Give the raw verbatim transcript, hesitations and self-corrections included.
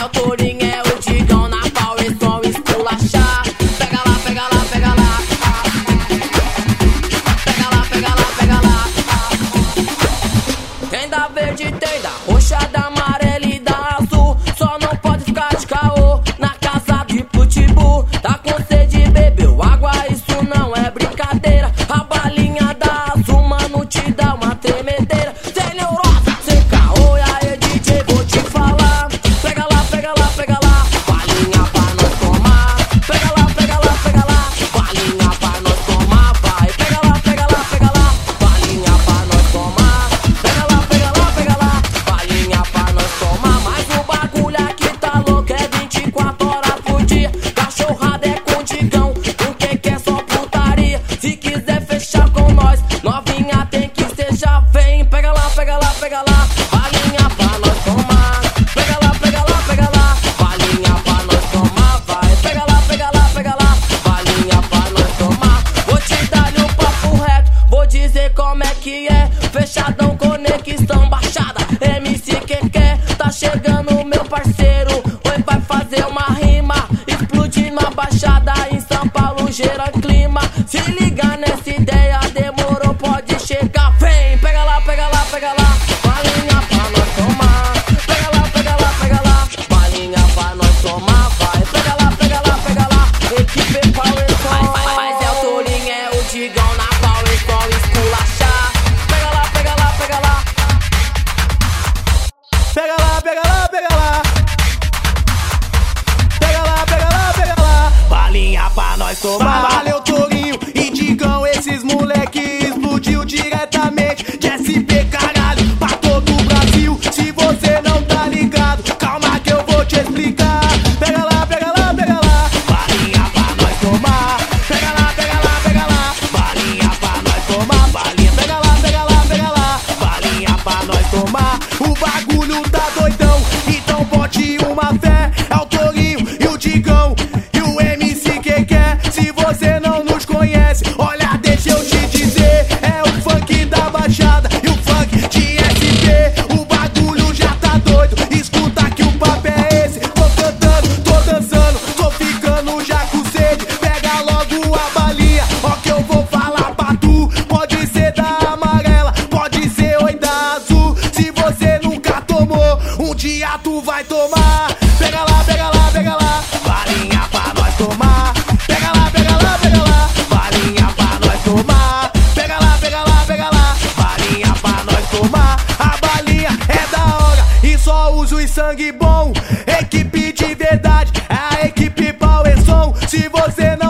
é o Tourinho, é o Digão na Power Som esculachar. Pega lá, pega lá, pega lá. Pega lá, pega lá, pega lá. Tem da verde, tem da roxa, da amarela e da azul. Só não pode ficar de caô na casa de pitbull. Tá com sede, bebeu água, isso não é brincadeira. A balinha da azul, mano, te dá uma tremedeira. Sem neurose, sem caô, e aí D J, vou te falar. Pega lá, pega lá, pega lá, balinha pra nós tomar. Pega lá, pega lá, pega lá, balinha pra nós tomar. Vai, pega lá, pega lá, pega lá, balinha pra nós tomar. Pega lá, pega lá, pega lá, balinha pra nós tomar. Mas o bagulho aqui tá louco, é vinte e quatro horas por dia. Cachorrada é com Digão, o que que é só putaria. Se quiser fechar com nós, novinha tem que ser já vem. Pega lá, pega lá, pega lá, balinha pra nós tomar. Pega lá, pega lá, pega lá, balinha pra nós tomar. Vai, pega lá, pega lá, pega lá, balinha pra nós tomar. Vou te dar um papo reto, vou dizer como é que é. Fechadão, conexão, baixada, M C que quer. Tá chegando meu parceiro, oi, vai fazer uma rima. Explodindo a baixada em São Paulo, gera clima. Se liga nessa ideia, demorou, pode chegar. Vem, pega lá, pega lá, pega lá, balinha pra nós tomar. Pega lá, pega lá, pega lá, balinha pra nós tomar. Vai, pega lá, pega lá, pega lá, equipe Power Som. Mas é o Tourinho, é o Digão na Power Som esculachar. Pega lá, pega lá, pega lá. Pega lá, pega lá, pega lá. Pega lá, pega lá, pega lá. Balinha pra nós tomar. Valeu, Tourinho e Digão, esses moleque explodiu diretamente de S P, caralho, pra todo o Brasil. Se você não tá ligado, calma que eu vou te explicar. Pega lá, pega lá, pega lá, balinha pra nós tomar. Pega lá, pega lá, pega lá, balinha pra nós tomar. Balinha, pega lá, pega lá, pega lá, balinha pra nós tomar. O bagulho tá doidão, então bote uma fé. É o Tourinho e o Digão e o M C que quer. Se você não nos conhece, olha, deixa eu te dizer. É o funk da baixada e o funk de S P. O bagulho já tá doido, escuta que o papo é esse. Tô cantando, tô dançando, tô ficando já com sede. Pega logo a balinha, ó que eu vou falar pra tu. Pode ser da amarela, pode ser oi da azul. Se você nunca tomou, um dia tu vai tomar. Pega lá, pega lá, pega lá, balinha pra nós tomar. Pega lá, pega lá, pega lá, balinha pra nós tomar. Pega lá, pega lá, pega lá, balinha pra nós tomar. A balinha é da hora e só uso e sangue bom. Equipe de verdade, é a equipe Power Som. Se você não